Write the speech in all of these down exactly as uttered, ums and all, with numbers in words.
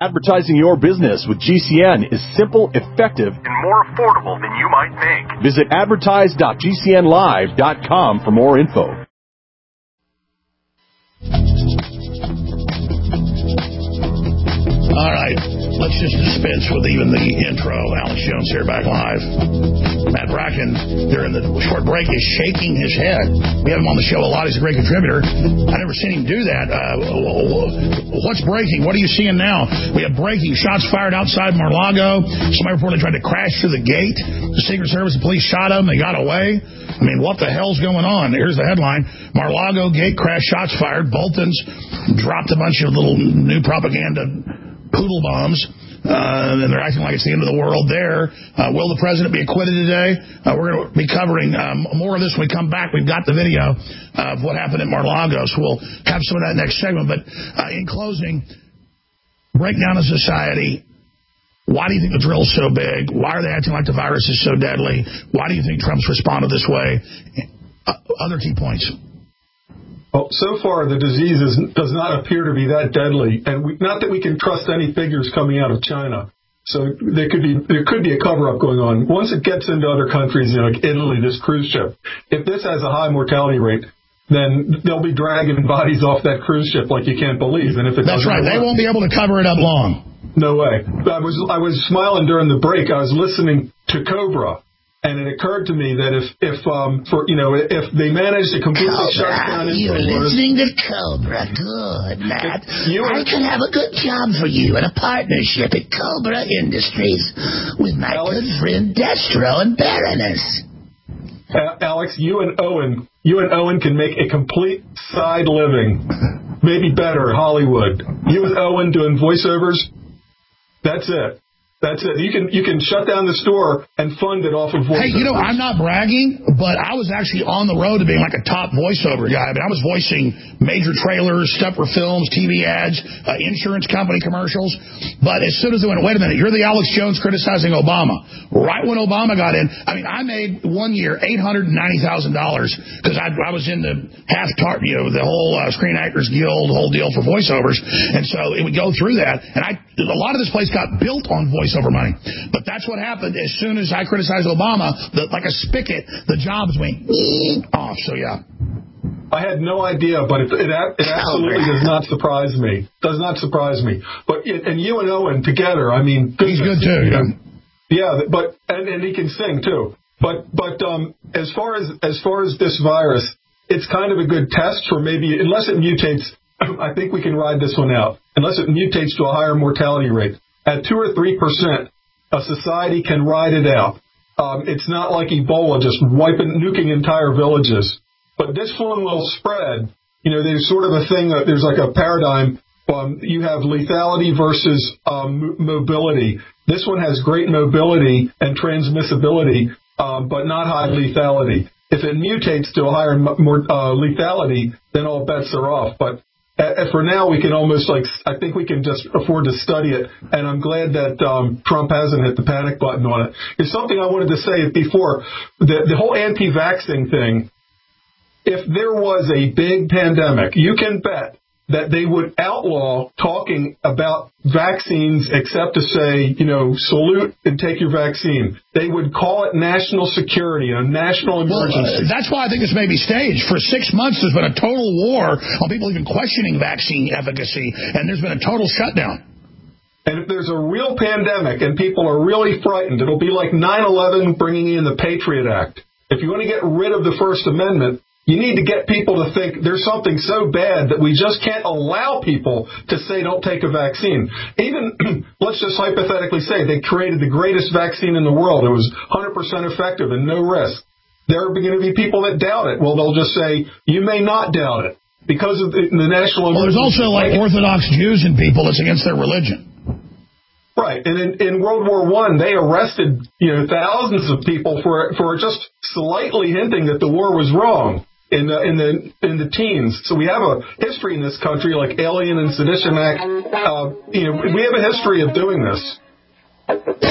Advertising your business with G C N is simple, effective, and more affordable than you might think. Visit advertise dot g c n live dot com for more info. All right, let's just dispense with even the intro. Alex Jones here, back live. Matt Bracken, during the short break, is shaking his head. We have him on the show a lot. He's a great contributor. I've never seen him do that. Uh, what's breaking? What are you seeing now? We have breaking. Shots fired outside Mar-a-Lago. Somebody reportedly tried to crash through the gate. The Secret Service and police shot him. They got away. I mean, what the hell's going on? Here's the headline. Mar-a-Lago gate crash, shots fired. Bolton's dropped a bunch of little new propaganda poodle bombs, uh, and they're acting like it's the end of the world there. Uh, will the president be acquitted today? Uh, we're going to be covering um, more of this when we come back. We've got the video of what happened at Mar-a-Lago, so we'll have some of that next segment. But uh, in closing, breakdown of society. Why do you think the drill's so big? Why are they acting like the virus is so deadly? Why do you think Trump's responded this way? Uh, other key points. Well, so far, the disease is, does not appear to be that deadly, and we, not that we can trust any figures coming out of China. So there could be there could be a cover-up going on. Once it gets into other countries, you know, like Italy, this cruise ship, if this has a high mortality rate, then they'll be dragging bodies off that cruise ship like you can't believe. And if it That's right. They won't be able to cover it up long. No way. I was I was smiling during the break. I was listening to Cobra. And it occurred to me that if, if um, for you know, if they manage to completely Cobra, shut down you're listening to Cobra. Good, Matt. You I could have a good job for you in a partnership at Cobra Industries with my Alex, good friend Destro and Baroness. Uh, Alex, you and Owen, you and Owen can make a complete side living, maybe better, Hollywood. You and Owen doing voiceovers. That's it. That's it. You can you can shut down the store and fund it off of voiceovers. Hey, you know, I'm not bragging, but I was actually on the road to being like a top voiceover guy. I mean, I was voicing major trailers, stuff for films, T V ads, uh, insurance company commercials. But as soon as they went, wait a minute, you're the Alex Jones criticizing Obama. Right when Obama got in, I mean, I made one year eight hundred ninety thousand dollars because I, I was in the half tart, you know, the whole uh, Screen Actors Guild, whole deal for voiceovers. And so it would go through that. And I a lot of this place got built on voiceovers. Over money. But that's what happened. As soon as I criticized Obama, the, like a spigot, the jobs went off. So, yeah. I had no idea, but it, it, it absolutely does not surprise me. Does not surprise me. But it, and you and Owen together, I mean... He's good, too. Yeah, yeah but and, and he can sing, too. But but um, as far as as far as this virus, it's kind of a good test for maybe, unless it mutates, I think we can ride this one out. Unless it mutates to a higher mortality rate. At two or three percent, a society can ride it out. Um, it's not like Ebola just wiping, nuking entire villages. But this one will spread. You know, there's sort of a thing, that there's like a paradigm. Um, you have lethality versus um, mobility. This one has great mobility and transmissibility, um, but not high lethality. If it mutates to a higher more uh, lethality, then all bets are off. But Uh, for now, we can almost, like, I think we can just afford to study it, and I'm glad that um, Trump hasn't hit the panic button on it. There's something I wanted to say before. The, the whole anti-vaxxing thing, if there was a big pandemic, you can bet that they would outlaw talking about vaccines except to say, you know, salute and take your vaccine. They would call it national security, a national emergency. Well, uh, that's why I think this may be staged. For six months, there's been a total war on people even questioning vaccine efficacy, and there's been a total shutdown. And if there's a real pandemic and people are really frightened, it'll be like nine eleven bringing in the Patriot Act. If you want to get rid of the First Amendment, you need to get people to think there's something so bad that we just can't allow people to say don't take a vaccine. Even, let's just hypothetically say they created the greatest vaccine in the world. It was one hundred percent effective and no risk. There are going to be people that doubt it. Well, they'll just say, you may not doubt it because of the, the national... Well, there's also like Orthodox Jews and people that's against their religion. Right, and in, in World War One, they arrested, you know, thousands of people for for just slightly hinting that the war was wrong. In the in the in the teens, so we have a history in this country, like Alien and Sedition Act. Uh, you know, we have a history of doing this.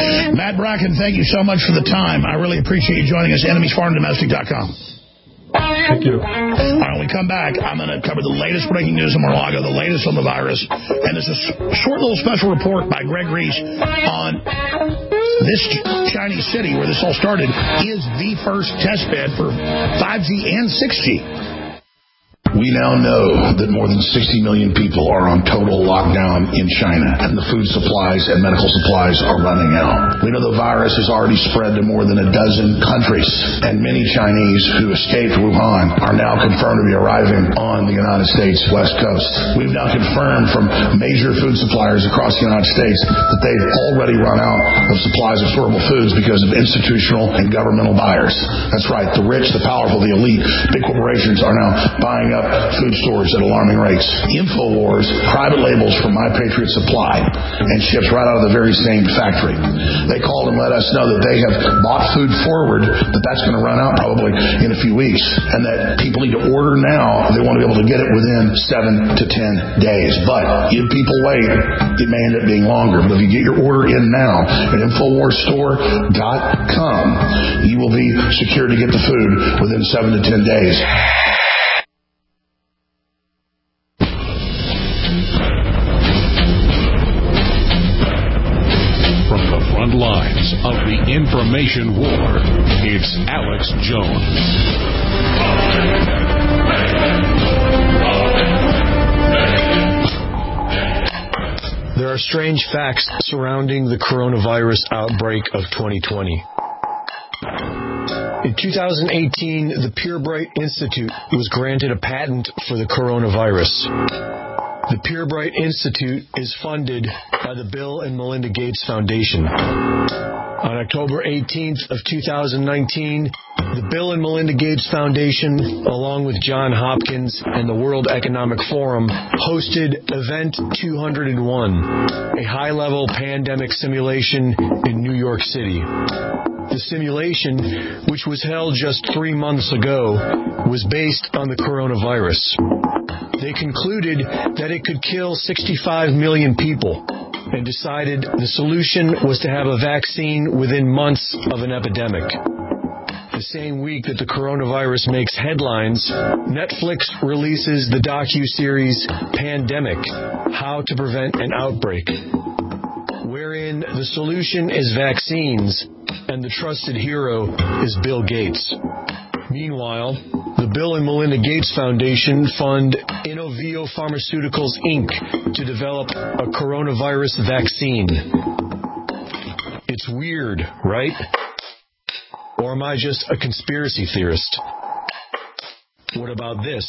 Matt Bracken, thank you so much for the time. I really appreciate you joining us. enemies foreign domestic dot com. Thank you. All right, when we come back, I'm going to cover the latest breaking news in Mar-a-Lago, the latest on the virus, and there's a short little special report by Greg Reese on this Chinese city where this all started is the first test bed for five G and six G. We now know that more than sixty million people are on total lockdown in China, and the food supplies and medical supplies are running out. We know the virus has already spread to more than a dozen countries, and many Chinese who escaped Wuhan are now confirmed to be arriving on the United States West Coast. We've now confirmed from major food suppliers across the United States that they've already run out of supplies of storable foods because of institutional and governmental buyers. That's right, the rich, the powerful, the elite, big corporations are now buying up food stores at alarming rates. InfoWars, private labels from My Patriot Supply, and ships right out of the very same factory. They called and let us know that they have bought food forward, that that's going to run out probably in a few weeks, and that people need to order now. They want to be able to get it within seven to ten days. But if people wait, it may end up being longer. But if you get your order in now at Infowars Store dot com, you will be secure to get the food within seven to ten days. Lines of the information war. It's Alex Jones. There are strange facts surrounding the coronavirus outbreak of twenty twenty. In two thousand eighteen, the PureBright Institute was granted a patent for the coronavirus. The PureBright Institute is funded by the Bill and Melinda Gates Foundation. On October eighteenth of two thousand nineteen, the Bill and Melinda Gates Foundation, along with Johns Hopkins and the World Economic Forum, hosted Event two oh one, a high-level pandemic simulation in New York City. The simulation, which was held just three months ago, was based on the coronavirus. They concluded that it could kill sixty-five million people and decided the solution was to have a vaccine within months of an epidemic. The same week that the coronavirus makes headlines, Netflix releases the docu-series Pandemic: How to Prevent an Outbreak, wherein the solution is vaccines and the trusted hero is Bill Gates. Meanwhile, the Bill and Melinda Gates Foundation fund Inovio Pharmaceuticals, Incorporated to develop a coronavirus vaccine. It's weird, right? Or am I just a conspiracy theorist? What about this?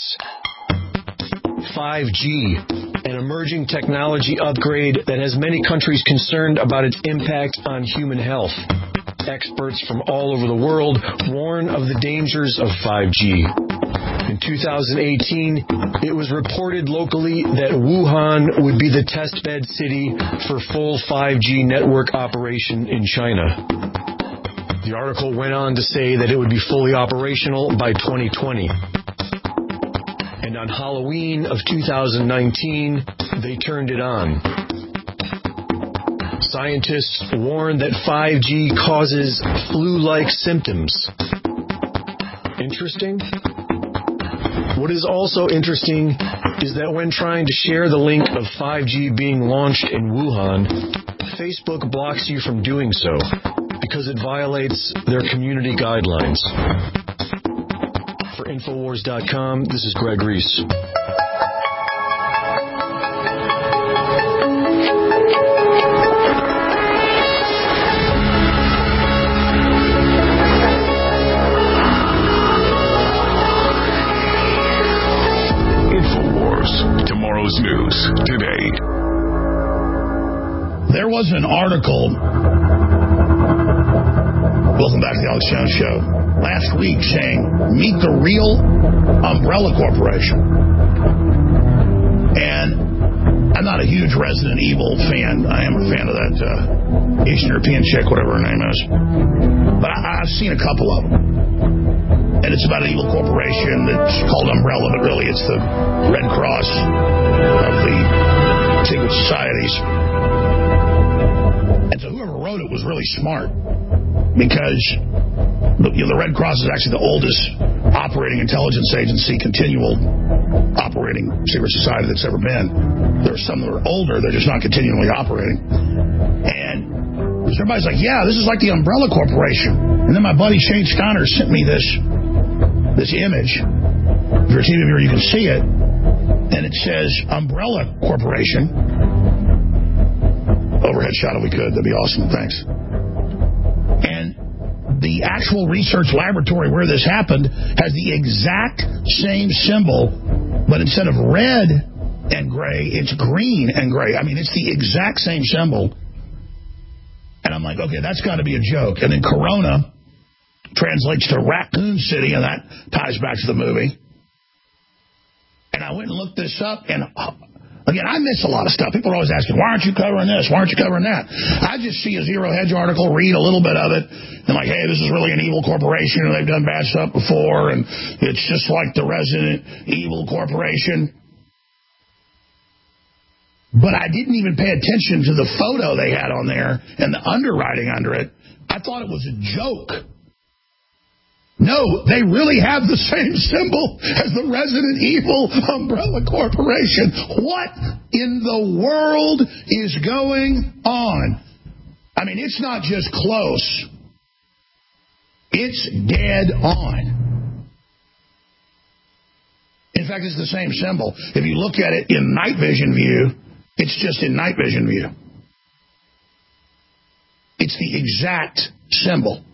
five G, an emerging technology upgrade that has many countries concerned about its impact on human health. Experts from all over the world warn of the dangers of five G. In two thousand eighteen, it was reported locally that Wuhan would be the testbed city for full five G network operation in China. The article went on to say that it would be fully operational by twenty twenty. And on Halloween of two thousand nineteen, they turned it on. Scientists warn that five G causes flu-like symptoms. Interesting? What is also interesting is that when trying to share the link of five G being launched in Wuhan, Facebook blocks you from doing so because it violates their community guidelines. For Infowars dot com, this is Greg Reese. Tomorrow's news today. There was an article, welcome back to the Alex Jones Show, last week saying, meet the real Umbrella Corporation. And I'm not a huge Resident Evil fan. I am a fan of that uh, Eastern European chick, whatever her name is. But I, I've seen a couple of them. And it's about an evil corporation that's called Umbrella, but really it's the Red Cross of the secret societies. And so whoever wrote it was really smart, because the, you know, the Red Cross is actually the oldest operating intelligence agency, continual operating secret society that's ever been. There are some that are older, they're just not continually operating. And everybody's like, yeah, this is like the Umbrella Corporation. And then my buddy Shane Steiner sent me this this image. If you're a T V viewer, you can see it. And it says Umbrella Corporation. Overhead shot if we could. That'd be awesome. Thanks. And the actual research laboratory where this happened has the exact same symbol, but instead of red and gray, it's green and gray. I mean, it's the exact same symbol. And I'm like, okay, that's got to be a joke. And then Corona translates to Raccoon City, and that ties back to the movie. And I went and looked this up, and again, I miss a lot of stuff. People are always asking, why aren't you covering this? Why aren't you covering that? I just see a Zero Hedge article, read a little bit of it, and like, hey, this is really an evil corporation, and they've done bad stuff before, and it's just like the Resident Evil Corporation. But I didn't even pay attention to the photo they had on there and the underwriting under it. I thought it was a joke. No, they really have the same symbol as the Resident Evil Umbrella Corporation. What in the world is going on? I mean, it's not just close. It's dead on. In fact, it's the same symbol. If you look at it in night vision view, it's just in night vision view. It's the exact symbol.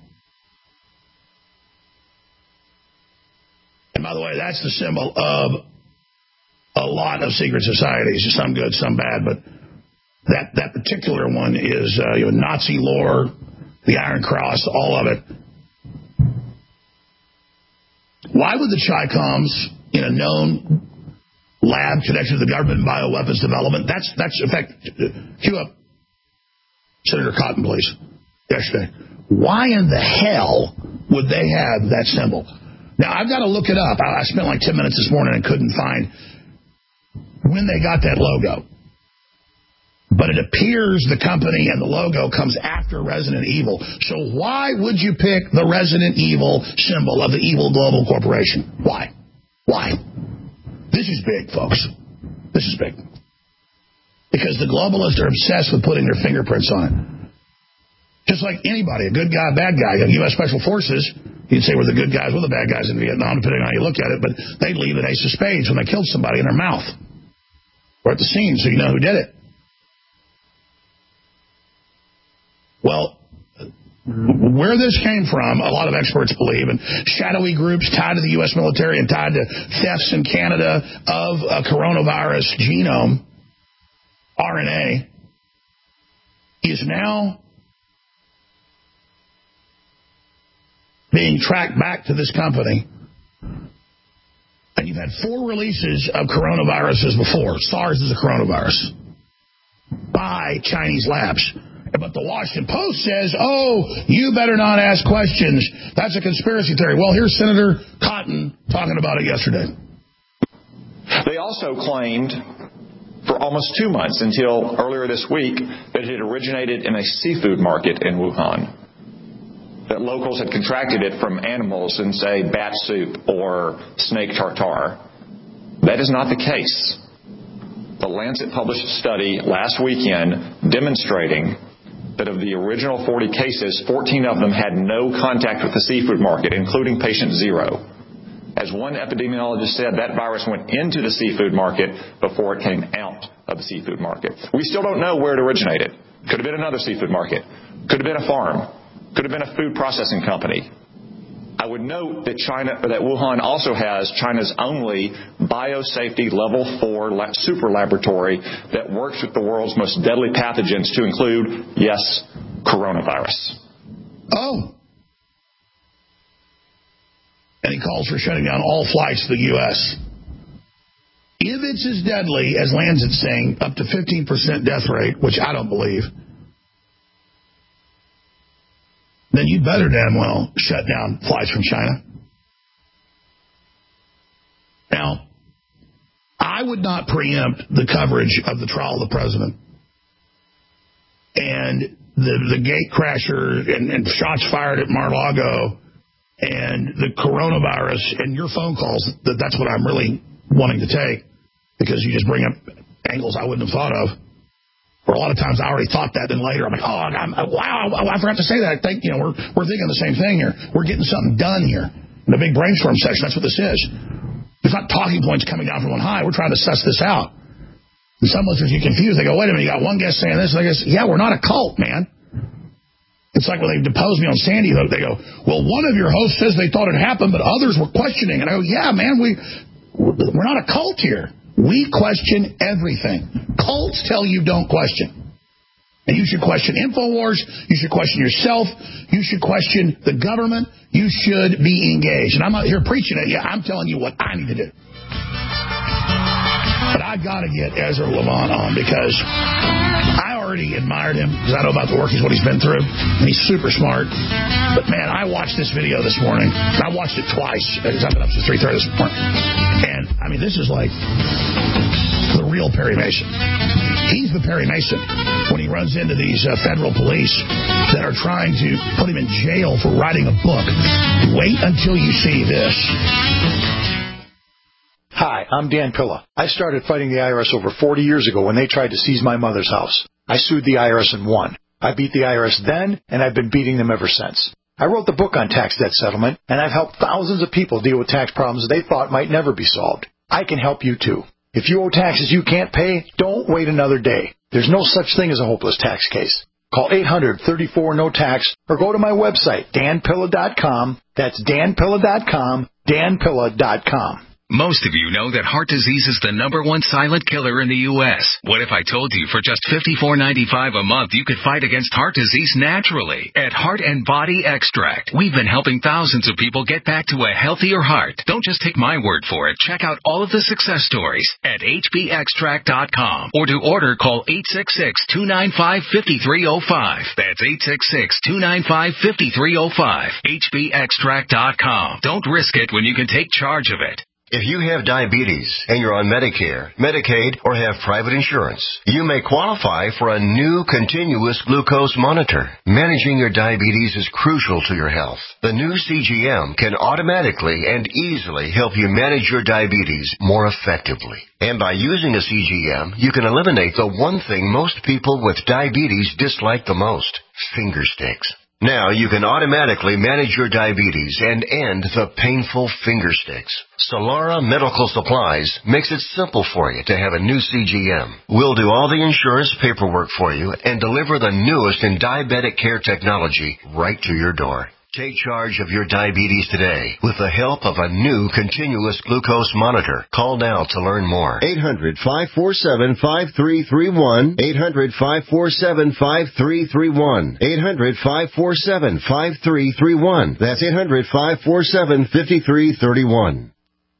And by the way, that's the symbol of a lot of secret societies, some good, some bad, but that, that particular one is uh, you know, Nazi lore, the Iron Cross, all of it. Why would the Chi-Coms in a known lab connected to the government and bioweapons development, that's, that's in fact, cue up Senator Cotton, please, yesterday. Why in the hell would they have that symbol? Now, I've got to look it up. I spent like ten minutes this morning and couldn't find when they got that logo. But it appears the company and the logo comes after Resident Evil. So why would you pick the Resident Evil symbol of the evil global corporation? Why? Why? This is big, folks. This is big. Because the globalists are obsessed with putting their fingerprints on it. Just like anybody, a good guy, a bad guy. U S Special Forces, you'd say we're the good guys, we're the bad guys in Vietnam, depending on how you look at it, but they'd leave an ace of spades when they killed somebody in their mouth or at the scene so you know who did it. Well, where this came from, a lot of experts believe, and shadowy groups tied to the U S military and tied to thefts in Canada of a coronavirus genome, R N A, is now being tracked back to this company. And you've had four releases of coronaviruses before. SARS is a coronavirus by Chinese labs. But the Washington Post says, oh, you better not ask questions. That's a conspiracy theory. Well, here's Senator Cotton talking about it yesterday. They also claimed for almost two months until earlier this week that it had originated in a seafood market in Wuhan, that locals had contracted it from animals in, say, bat soup or snake tartare. That is not the case. The Lancet published a study last weekend demonstrating that of the original forty cases, fourteen of them had no contact with the seafood market, including patient zero. As one epidemiologist said, that virus went into the seafood market before it came out of the seafood market. We still don't know where it originated. Could have been another seafood market. Could have been a farm. Could have been a food processing company. I would note that China, that Wuhan also has China's only biosafety level four super laboratory that works with the world's most deadly pathogens, to include, yes, coronavirus. Oh. And he calls for shutting down all flights to the U S If it's as deadly as Lancet's saying, up to fifteen percent death rate, which I don't believe, then you better damn well shut down flights from China. Now, I would not preempt the coverage of the trial of the president and the, the gate crasher and, and shots fired at Mar-a-Lago and the coronavirus and your phone calls, that that's what I'm really wanting to take, because you just bring up angles I wouldn't have thought of. Or a lot of times I already thought that, then later I'm like, oh, I'm, wow, I forgot to say that. I think, you know, we're we're thinking the same thing here. We're getting something done here. In the big brainstorm session, that's what this is. There's not talking points coming down from on high. We're trying to suss this out. And some listeners get confused. They go, wait a minute, you got one guest saying this. And I guess, yeah, we're not a cult, man. It's like when they deposed me on Sandy Hook, they go, well, one of your hosts says they thought it happened, but others were questioning. And I go, yeah, man, we, we're not a cult here. We question everything. Cults tell you don't question. And you should question InfoWars. You should question yourself. You should question the government. You should be engaged. And I'm not here preaching at you. I'm telling you what I need to do. But I got to get Ezra Levant on, because I already admired him, because I know about the work, he's what he's been through. And he's super smart. But, man, I watched this video this morning. I watched it twice, because I've been up since three thirty this morning. And, I mean, this is like the real Perry Mason. He's the Perry Mason when he runs into these uh, federal police that are trying to put him in jail for writing a book. Wait until you see this. Hi, I'm Dan Pilla. I started fighting the I R S over forty years ago when they tried to seize my mother's house. I sued the I R S and won. I beat the I R S then, and I've been beating them ever since. I wrote the book on tax debt settlement, and I've helped thousands of people deal with tax problems they thought might never be solved. I can help you too. If you owe taxes you can't pay, don't wait another day. There's no such thing as a hopeless tax case. Call eight hundred, thirty-four, no tax or go to my website, dan pilla dot com. That's dan pilla dot com, dan pilla dot com. Most of you know that heart disease is the number one silent killer in the U S What if I told you for just fifty-four ninety-five a month you could fight against heart disease naturally at Heart and Body Extract? We've been helping thousands of people get back to a healthier heart. Don't just take my word for it. Check out all of the success stories at h b extract dot com, or to order, call eight six six, two nine five, five three zero five. That's eight six six, two nine five, five three zero five. h b extract dot com. Don't risk it when you can take charge of it. If you have diabetes and you're on Medicare, Medicaid, or have private insurance, you may qualify for a new continuous glucose monitor. Managing your diabetes is crucial to your health. The new C G M can automatically and easily help you manage your diabetes more effectively. And by using a C G M, you can eliminate the one thing most people with diabetes dislike the most: finger sticks. Now you can automatically manage your diabetes and end the painful finger sticks. Solara Medical Supplies makes it simple for you to have a new C G M. We'll do all the insurance paperwork for you and deliver the newest in diabetic care technology right to your door. Take charge of your diabetes today with the help of a new continuous glucose monitor. Call now to learn more. eight hundred, five four seven, five three three one. eight hundred, five four seven, five three three one. eight hundred, five four seven, five three three one. That's eight hundred, five four seven, five three three one.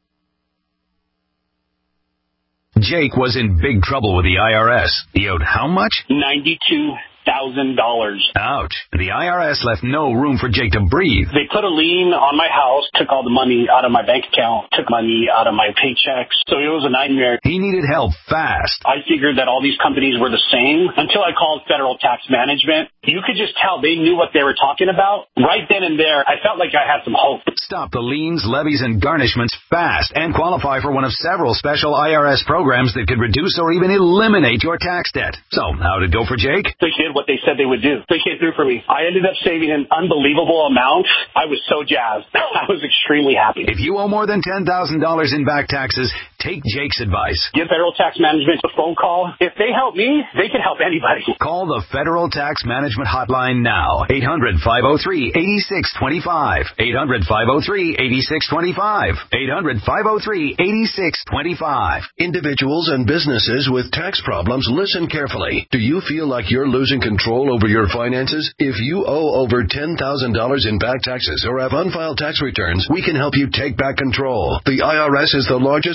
Jake was in big trouble with the I R S. He owed how much? ninety-two thousand dollars. Ouch. The I R S left no room for Jake to breathe. They put a lien on my house, took all the money out of my bank account, took money out of my paychecks. So it was a nightmare. He needed help fast. I figured that all these companies were the same until I called Federal Tax Management. You could just tell they knew what they were talking about. Right then and there, I felt like I had some hope. Stop the liens, levies, and garnishments fast and qualify for one of several special I R S programs that could reduce or even eliminate your tax debt. So, how'd it go for Jake? They did what they said they would do. They came through for me. I ended up saving an unbelievable amount. I was so jazzed. I was extremely happy. If you owe more than ten thousand dollars in back taxes, take Jake's advice. Give Federal Tax Management a phone call. If they help me, they can help anybody. Call the Federal Tax Management Hotline now. eight hundred, five oh three, eight six two five. eight hundred, five oh three, eight six two five. eight hundred, five oh three, eight six two five. Individuals and businesses with tax problems, listen carefully. Do you feel like you're losing control over your finances? If you owe over ten thousand dollars in back taxes or have unfiled tax returns, we can help you take back control. The I R S is the largest and most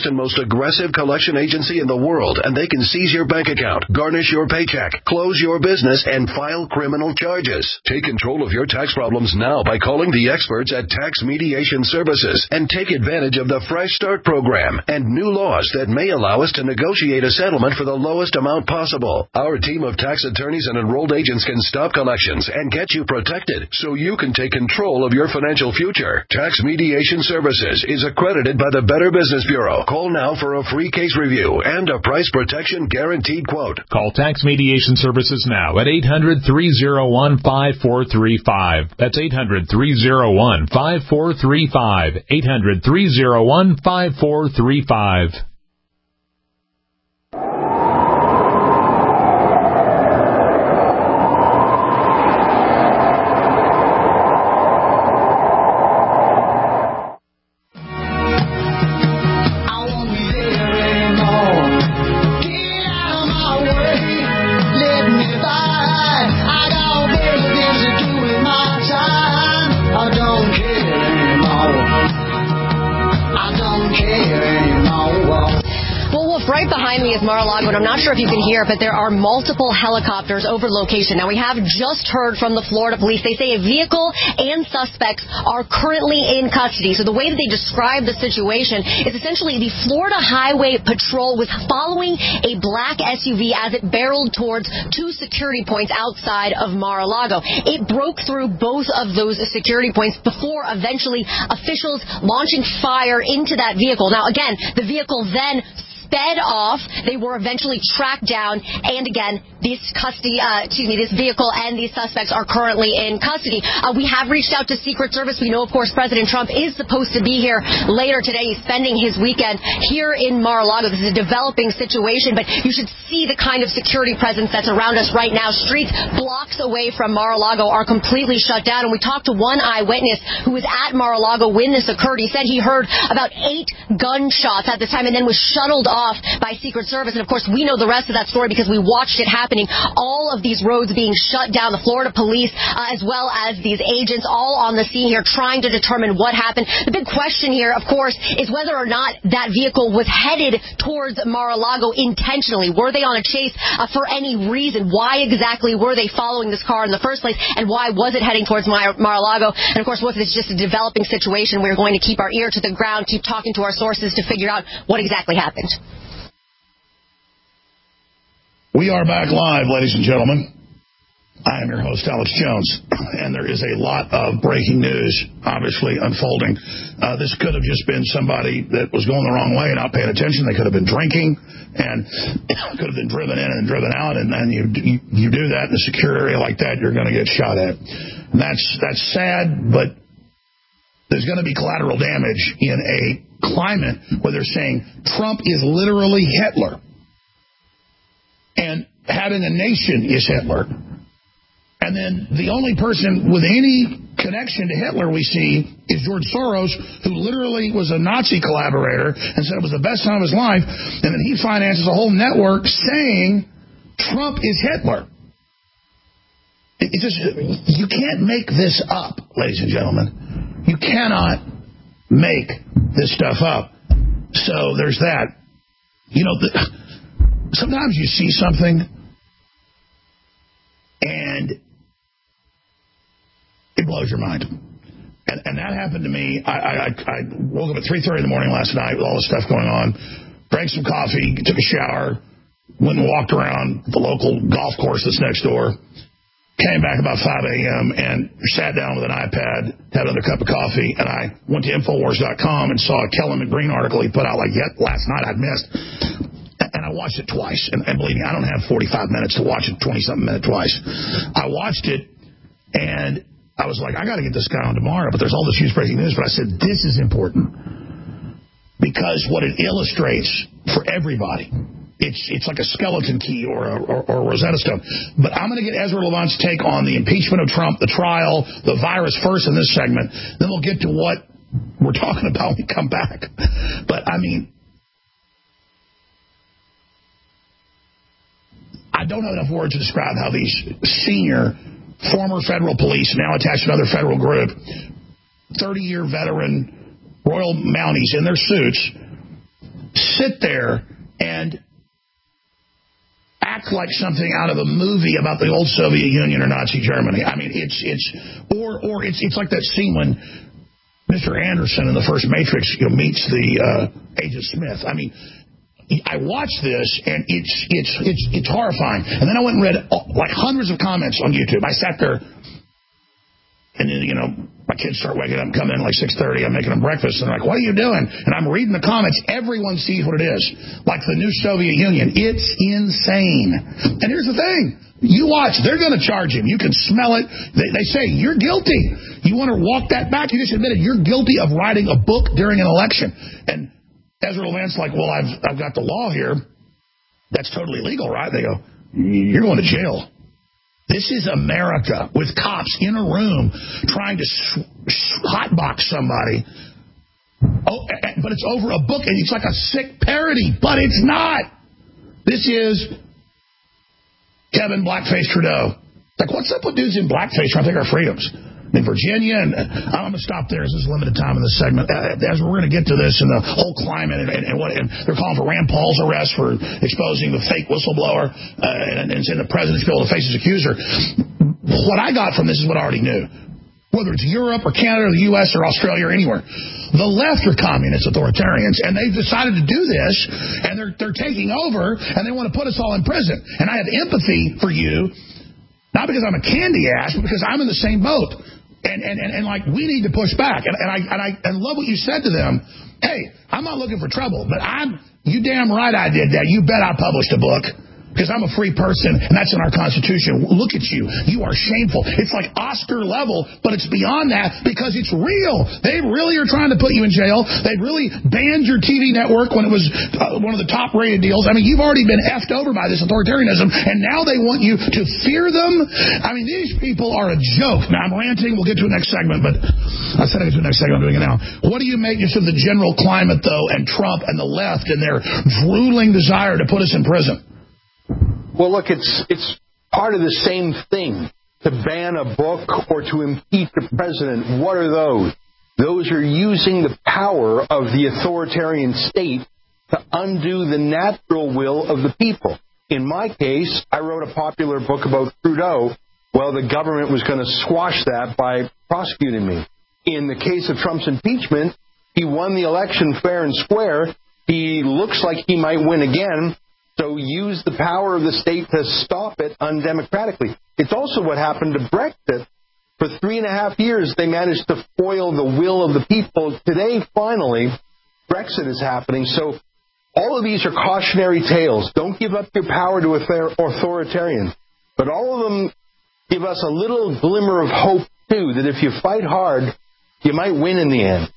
aggressive collection agency in the world, and they can seize your bank account, garnish your paycheck, close your business, and file criminal charges. Take control of your tax problems now by calling the experts at Tax Mediation Services and take advantage of the Fresh Start program and new laws that may allow us to negotiate a settlement for the lowest amount possible. Our team of tax attorneys and enrolled agents can stop collections and get you protected so you can take control of your financial future. Tax Mediation Services is accredited by the Better Business Bureau. Call now for a free case review and a price protection guaranteed quote. Call Tax Mediation Services now at eight hundred, three oh one, five four three five. That's eight hundred, three oh one, five four three five. eight hundred, three oh one, five four three five. Mar-a-Lago, and I'm not sure if you can hear, but there are multiple helicopters over location. Now, we have just heard from the Florida police. They say a vehicle and suspects are currently in custody. So the way that they describe the situation is essentially the Florida Highway Patrol was following a black S U V as it barreled towards two security points outside of Mar-a-Lago. It broke through both of those security points before eventually officials launching fire into that vehicle. Now, again, the vehicle then sped off. They were eventually tracked down, and again, this custody, uh, excuse me, this vehicle and these suspects are currently in custody. Uh, we have reached out to Secret Service. We know, of course, President Trump is supposed to be here later today. He's spending his weekend here in Mar-a-Lago. This is a developing situation, but you should see the kind of security presence that's around us right now. Streets blocks away from Mar-a-Lago are completely shut down, and we talked to one eyewitness who was at Mar-a-Lago when this occurred. He said he heard about eight gunshots at this time and then was shuttled off by Secret Service. And of course, we know the rest of that story because we watched it happening. All of these roads being shut down, the Florida police, uh, as well as these agents all on the scene here trying to determine what happened. The big question here, of course, is whether or not that vehicle was headed towards Mar-a-Lago intentionally. Were they on a chase uh, for any reason? Why exactly were they following this car in the first place? And why was it heading towards Mar- Mar-a-Lago? And of course, was this just a developing situation? We're going to keep our ear to the ground, keep talking to our sources to figure out what exactly happened. We are back live, ladies and gentlemen. I am your host, Alex Jones, and there is a lot of breaking news, obviously, unfolding. Uh, this could have just been somebody that was going the wrong way and not paying attention. They could have been drinking and could have been driven in and driven out, and then you you, you do that in a secure area like that, you're going to get shot at. And that's, that's sad, but there's going to be collateral damage in a climate where they're saying Trump is literally Hitler. And having a nation is Hitler. And then the only person with any connection to Hitler we see is George Soros, who literally was a Nazi collaborator and said it was the best time of his life. And then he finances a whole network saying Trump is Hitler. It, it just, you can't make this up, ladies and gentlemen. You cannot make this stuff up. So there's that. You know, the... Sometimes you see something and it blows your mind. And, and that happened to me. I, I, I woke up at three thirty in the morning last night with all this stuff going on, drank some coffee, took a shower, went and walked around the local golf course that's next door, came back about five a.m. and sat down with an iPad, had another cup of coffee, and I went to Infowars dot com and saw a Kellen McGreen article he put out like yet last night I'd missed. And I watched it twice. And, and believe me, I don't have forty-five minutes to watch it twenty-something minute twice. I watched it, and I was like, I got to get this guy on tomorrow. But there's all this huge breaking news. But I said, this is important. Because what it illustrates for everybody, it's it's like a skeleton key or a, or, or a Rosetta Stone. But I'm going to get Ezra Levant's take on the impeachment of Trump, the trial, the virus first in this segment. Then we'll get to what we're talking about when we come back. But, I mean... I don't have enough words to describe how these senior former federal police, now attached to another federal group, thirty-year veteran Royal Mounties in their suits, sit there and act like something out of a movie about the old Soviet Union or Nazi Germany. I mean, it's it's or or it's it's like that scene when Mister Anderson in the first Matrix, you know, meets the uh, Agent Smith. I mean, I watched this and it's it's it's it's horrifying. And then I went and read like hundreds of comments on YouTube. I sat there. And then, you know, my kids start waking up and coming in like six thirty. I'm making them breakfast. And they're like, what are you doing? And I'm reading the comments. Everyone sees what it is. Like the new Soviet Union. It's insane. And here's the thing. You watch. They're going to charge him. You can smell it. They, they say, you're guilty. You want to walk that back? You just admitted you're guilty of writing a book during an election. And Ezra Levant's like, well, I've, I've got the law here. That's totally legal, right? They go, you're going to jail. This is America with cops in a room trying to hotbox somebody. Oh, but it's over a book, and it's like a sick parody, but it's not. This is Kevin Blackface Trudeau. Like, what's up with dudes in blackface trying to take our freedoms? In Virginia, and I'm going to stop there. This is limited time in this segment. As we're going to get to this and the whole climate, and, and, and what and they're calling for Rand Paul's arrest for exposing the fake whistleblower, uh, and, and saying the president should be able to face his accuser. What I got from this is what I already knew. Whether it's Europe or Canada or the U S or Australia or anywhere, the left are communist authoritarians, and they've decided to do this, and they're they're taking over, and they want to put us all in prison. And I have empathy for you, not because I'm a candy ass, but because I'm in the same boat. And, and, and, and like, we need to push back. And, and I and I and love what you said to them. Hey, I'm not looking for trouble, but I'm, you damn right I did that. You bet I published a book. Because I'm a free person, and that's in our Constitution. Look at you. You are shameful. It's like Oscar level, but it's beyond that because it's real. They really are trying to put you in jail. They really banned your T V network when it was uh, one of the top-rated deals. I mean, you've already been effed over by this authoritarianism, and now they want you to fear them? I mean, these people are a joke. Now, I'm ranting. We'll get to the next segment, but I said I'd get to the next segment. I'm doing it now. What do you make just of the general climate, though, and Trump and the left and their drooling desire to put us in prison? Well, look, it's it's part of the same thing. To ban a book or to impeach a president, what are those? Those are using the power of the authoritarian state to undo the natural will of the people. In my case, I wrote a popular book about Trudeau. Well, the government was going to squash that by prosecuting me. In the case of Trump's impeachment, he won the election fair and square. He looks like he might win again. So use the power of the state to stop it undemocratically. It's also what happened to Brexit. For three and a half years, they managed to foil the will of the people. Today, finally, Brexit is happening. So all of these are cautionary tales. Don't give up your power to authoritarians. But all of them give us a little glimmer of hope, too, that if you fight hard, you might win in the end.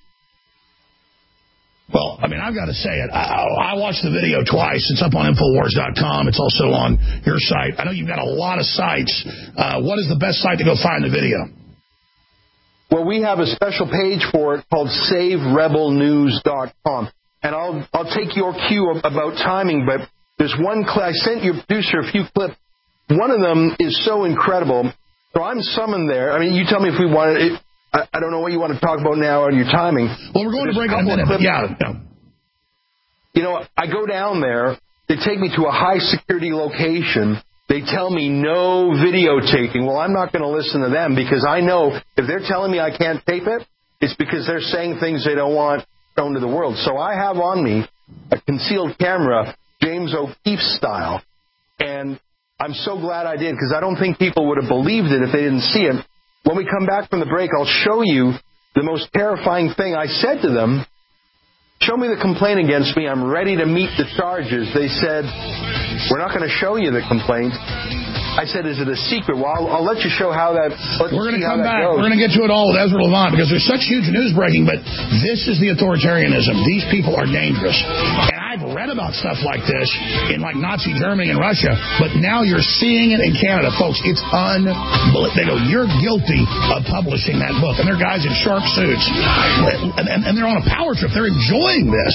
Well, I mean, I've got to say it. I, I watched the video twice. It's up on Infowars dot com. It's also on your site. I know you've got a lot of sites. Uh, what is the best site to go find the video? Well, we have a special page for it called Save Rebel News dot com. And I'll I'll take your cue about timing, but there's one clip. I sent your producer a few clips. One of them is so incredible. So I'm summoned there. I mean, you tell me if we want it. I don't know what you want to talk about now on your timing. Well, we're going to break in a minute. But yeah, yeah. You know, I go down there. They take me to a high-security location. They tell me no videotaping. Well, I'm not going to listen to them because I know if they're telling me I can't tape it, it's because they're saying things they don't want shown to the world. So I have on me a concealed camera, James O'Keefe style. And I'm so glad I did because I don't think people would have believed it if they didn't see it. When we come back from the break, I'll show you the most terrifying thing. I said to them, show me the complaint against me. I'm ready to meet the charges. They said, we're not going to show you the complaint. I said, is it a secret? Well, I'll, I'll let you show how that let's We're going to come back. Goes. We're going to get to it all with Ezra Levant because there's such huge news breaking, but this is the authoritarianism. These people are dangerous. And I've read about stuff like this in like Nazi Germany and Russia, but now you're seeing it in Canada. Folks, it's unbelievable. They go, you're guilty of publishing that book. And they're guys in sharp suits. And, and, and they're on a power trip. They're enjoying this.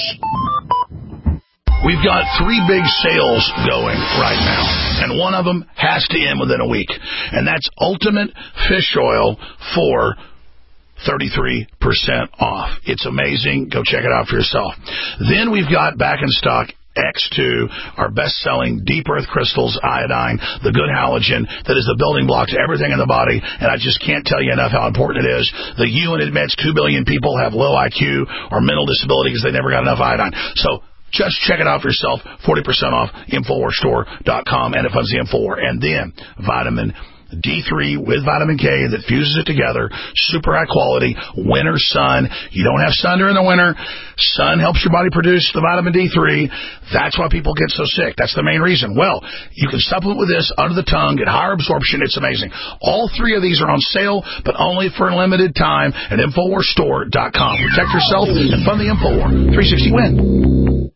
We've got three big sales going right now, and one of them has to end within a week, and that's Ultimate Fish Oil for thirty-three percent off. It's amazing. Go check it out for yourself. Then we've got back in stock X two, our best-selling deep earth crystals, iodine, the good halogen that is the building block to everything in the body, and I just can't tell you enough how important it is. The U N admits two billion people have low I Q or mental disability because they never got enough iodine. So just check it out for yourself. forty percent off, Infowars Store dot com, and it funds the Infowar. And then vitamin D three with vitamin K that fuses it together, super high quality, winter sun. You don't have sun during the winter. Sun helps your body produce the vitamin D three. That's why people get so sick. That's the main reason. Well, you can supplement with this under the tongue, get higher absorption. It's amazing. All three of these are on sale, but only for a limited time at Infowars Store dot com. Protect yourself and fund the Infowar. three sixty win.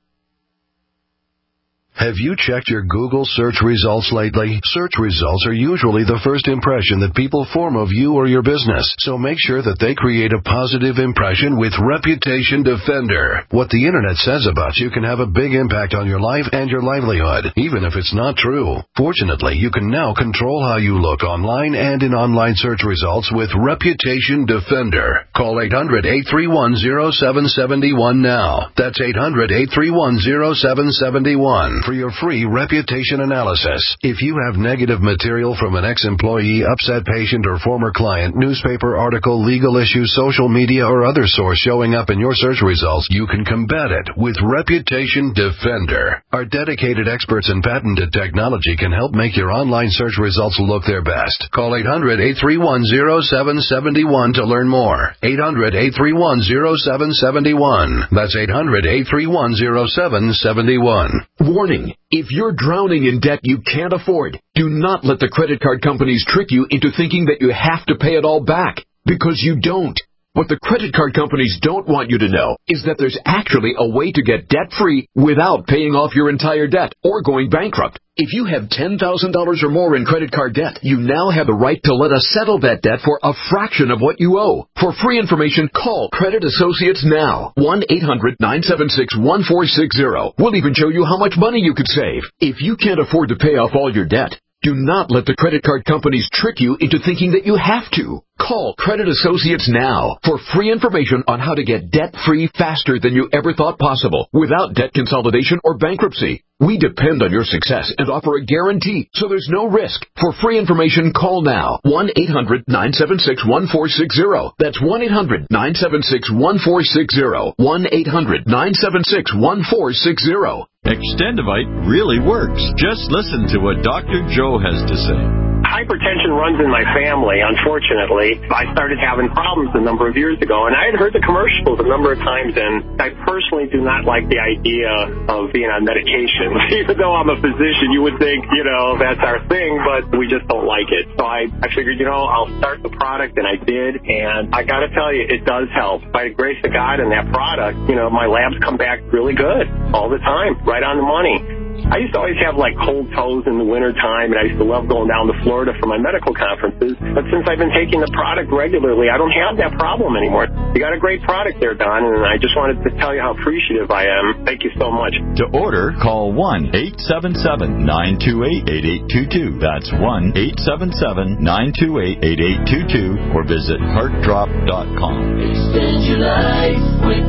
Have you checked your Google search results lately? Search results are usually the first impression that people form of you or your business, so make sure that they create a positive impression with Reputation Defender. What the internet says about you can have a big impact on your life and your livelihood, even if it's not true. Fortunately, you can now control how you look online and in online search results with Reputation Defender. Call eight hundred, eight three one, zero seven seven one now. That's eight hundred, eight three one, zero seven seven one. For your free reputation analysis. If you have negative material from an ex-employee, upset patient, or former client, newspaper article, legal issue, social media, or other source showing up in your search results, you can combat it with Reputation Defender. Our dedicated experts in patented technology can help make your online search results look their best. Call eight hundred, eight three one, zero seven seven one to learn more. eight hundred, eight three one, zero seven seven one. That's eight hundred, eight three one, zero seven seven one. Warning. If you're drowning in debt you can't afford, do not let the credit card companies trick you into thinking that you have to pay it all back, because you don't. What the credit card companies don't want you to know is that there's actually a way to get debt-free without paying off your entire debt or going bankrupt. If you have ten thousand dollars or more in credit card debt, you now have the right to let us settle that debt for a fraction of what you owe. For free information, call Credit Associates now. one eight hundred, nine seven six, one four six zero. We'll even show you how much money you could save. If you can't afford to pay off all your debt, do not let the credit card companies trick you into thinking that you have to. Call Credit Associates now for free information on how to get debt-free faster than you ever thought possible without debt consolidation or bankruptcy. We depend on your success and offer a guarantee, so there's no risk. For free information, call now. one eight hundred, nine seven six, one four six zero. That's one eight hundred, nine seven six, one four six zero. one eight hundred, nine seven six, one four six zero. Extendivite really works. Just listen to what Doctor Joe has to say. Hypertension runs in my family, unfortunately. I started having problems a number of years ago, and I had heard the commercials a number of times, and I personally do not like the idea of being on medication. Even though I'm a physician, you would think, you know, that's our thing, but we just don't like it. So I, I figured, you know, I'll start the product, and I did, and I got to tell you, it does help. By the grace of God and that product, you know, my labs come back really good all the time, right on the money. I used to always have, like, cold toes in the wintertime, and I used to love going down to Florida for my medical conferences. But since I've been taking the product regularly, I don't have that problem anymore. You got a great product there, Don, and I just wanted to tell you how appreciative I am. Thank you so much. To order, call one eight seven seven, nine two eight, eight eight two two. That's one eight seven seven, nine two eight, eight eight two two, or visit heart drop dot com. Extend your life with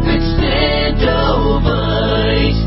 Extendovite.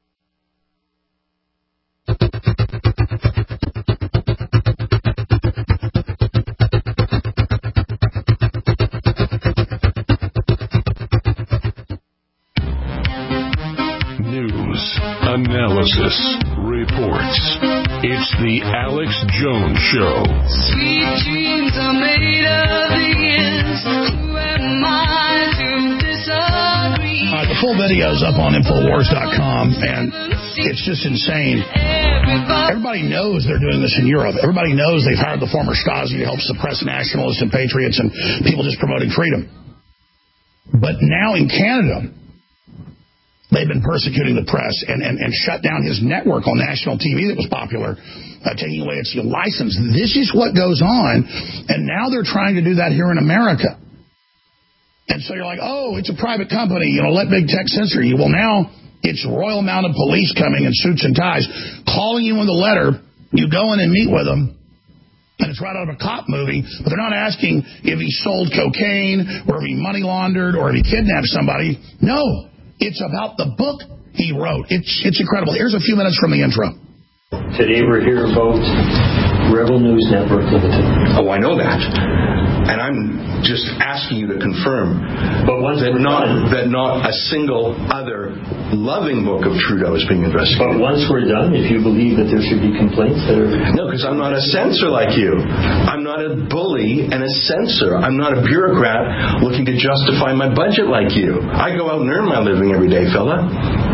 News, analysis, reports. It's the Alex Jones Show. Sweet dreams are made of these. Who am I to disagree? Uh, the full video is up on Infowars dot com, and it's just insane. Everybody knows they're doing this in Europe. Everybody knows they've hired the former Stasi to help suppress nationalists and patriots and people just promoting freedom. But now in Canada, they've been persecuting the press and, and, and shut down his network on national T V that was popular, uh, taking away its license. This is what goes on, and now they're trying to do that here in America. And so you're like, oh, it's a private company, you know, let big tech censor you. Well, now it's Royal Mounted Police coming in suits and ties, calling you in the letter. You go in and meet with them, and it's that's right out of a cop movie, but they're not asking if he sold cocaine or if he money laundered or if he kidnapped somebody. No, it's about the book he wrote. It's it's incredible. Here's a few minutes from the intro. Today we're here about Rebel News Network Limited. Oh, I know that. And I'm just asking you to confirm but once that, not, done, that not a single other loving book of Trudeau is being investigated. But once we're done, if you believe that there should be complaints that are... No, because I'm not a censor like you. I'm not a bully and a censor. I'm not a bureaucrat looking to justify my budget like you. I go out and earn my living every day, fella.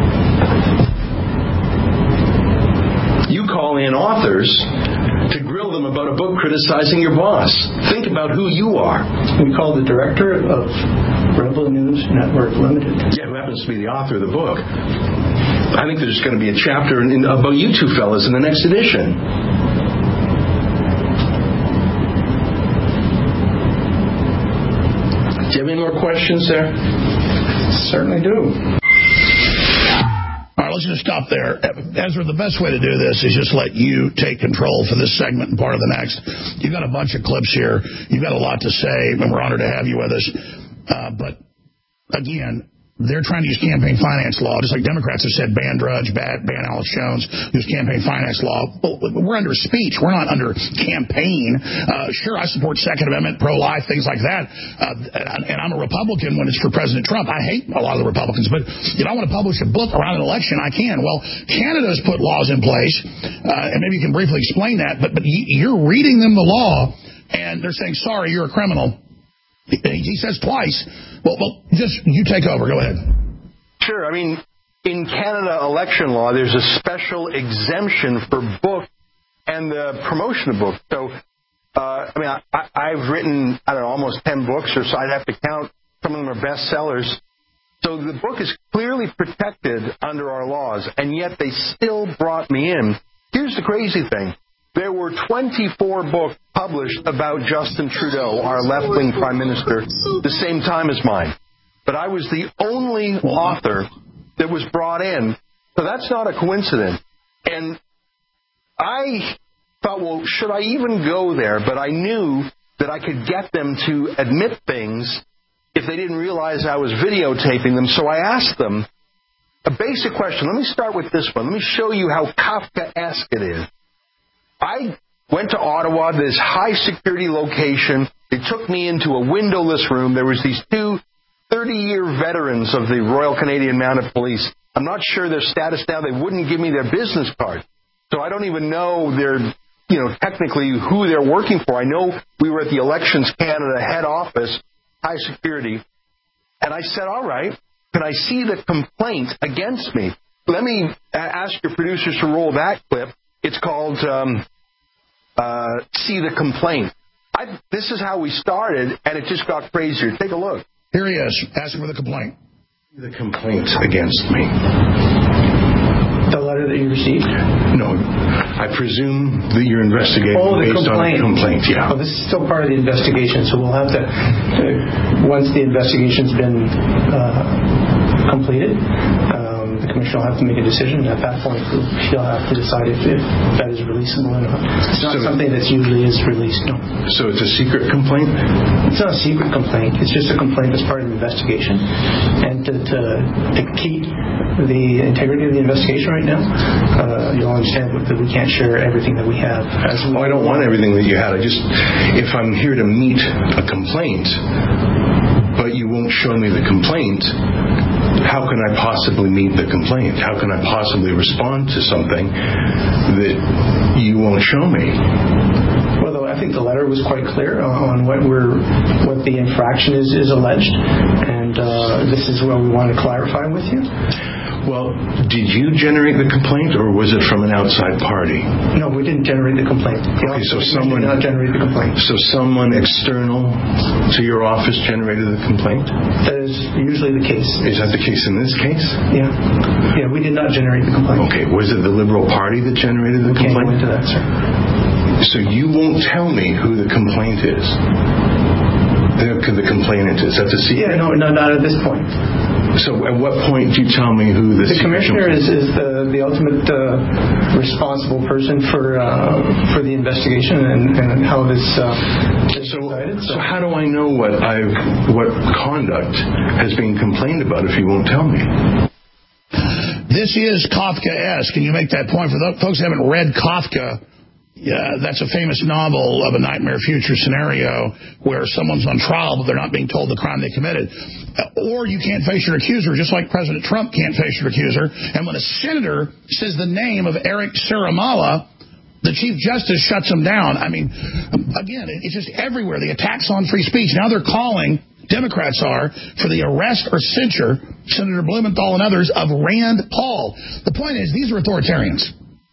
You call in authors to grill them about a book criticizing your boss. Think about who you are. We call the director of Rebel News Network Limited. Yeah, who happens to be the author of the book. I think there's going to be a chapter in, in, about you two fellas in the next edition. Do you have any more questions there? Certainly do. All right, let's just stop there. Ezra, the best way to do this is just let you take control for this segment and part of the next. You've got a bunch of clips here. You've got a lot to say, and we're honored to have you with us. Uh, but, again, they're trying to use campaign finance law, just like Democrats have said, ban Drudge, ban, ban Alex Jones, use campaign finance law. Well, we're under speech. We're not under campaign. Uh, sure, I support Second Amendment, pro-life, things like that. Uh, and, and I'm a Republican when it's for President Trump. I hate a lot of the Republicans. But if I want to publish a book around an election, I can. Well, Canada's put laws in place, uh, and maybe you can briefly explain that. But, but you're reading them the law, and they're saying, sorry, you're a criminal. He, he says twice. Well, well, just you take over. Go ahead. Sure. I mean, in Canada election law, there's a special exemption for book and the promotion of books. So, uh, I mean, I, I've written, I don't know, almost ten books or so. I'd have to count. Some of them are bestsellers. So the book is clearly protected under our laws, and yet they still brought me in. Here's the crazy thing. There were twenty-four books published about Justin Trudeau, our left-wing prime minister, the same time as mine. But I was the only author that was brought in. So that's not a coincidence. And I thought, well, should I even go there? But I knew that I could get them to admit things if they didn't realize I was videotaping them. So I asked them a basic question. Let me start with this one. Let me show you how Kafkaesque it is. I went to Ottawa, this high-security location. They took me into a windowless room. There was these two thirty-year veterans of the Royal Canadian Mounted Police. I'm not sure their status now. They wouldn't give me their business card. So I don't even know their, you know, technically who they're working for. I know we were at the Elections Canada head office, high security. And I said, all right, can I see the complaint against me? Let me ask your producers to roll that clip. It's called um, uh, See the Complaint. I, this is how we started, and it just got crazier. Take a look. Here he is, asking for the complaint. The complaint against me. The letter that you received? No, I presume that you're investigating oh, the based complaint. on a complaint, yeah. Well, this is still part of the investigation, so we'll have to, uh, once the investigation's been uh, completed, um, the commission will have to make a decision. At that point, he'll have to decide if, if that is releasable or not. It's not so, something that usually is released, no. So it's a secret complaint? It's not a secret complaint. It's just a complaint that's part of the investigation. And to, to, to keep the integrity of the investigation right now, uh, you'll understand that we can't share everything that we have. As we oh, I don't want everything that you had. I just, if I'm here to meet a complaint, but you won't show me the complaint, how can I possibly meet the complaint? How can I possibly respond to something that you won't show me? Well, though, I think the letter was quite clear on what we're, what the infraction is, is alleged, and uh, this is what we want to clarify with you. Well, did you generate the complaint, or was it from an outside party? No, we didn't generate the complaint. Okay, so someone did not generate the complaint. So someone external to your office generated the complaint? That is usually the case. Is that the case in this case? Yeah. Yeah, we did not generate the complaint. Okay, was it the Liberal Party that generated the we complaint? Can't go into that, sir. So you won't tell me who the complaint is? The, the complainant is. That's a secret? Yeah, no, no, not at this point. So at what point do you tell me who this... The commissioner is, is the, the ultimate uh, responsible person for uh, for the investigation and, and how this uh, is so, decided. So. so how do I know what I've what conduct has been complained about if you won't tell me? This is Kafka-esque, and you make that point. For those folks who haven't read Kafka, yeah, that's a famous novel of a nightmare future scenario where someone's on trial, but they're not being told the crime they committed. Or you can't face your accuser, just like President Trump can't face your accuser. And when a senator says the name of Eric Ciaramella, the Chief Justice shuts him down. I mean, again, it's just everywhere. The attacks on free speech. Now they're calling, Democrats are, for the arrest or censure, Senator Blumenthal and others, of Rand Paul. The point is, these are authoritarians.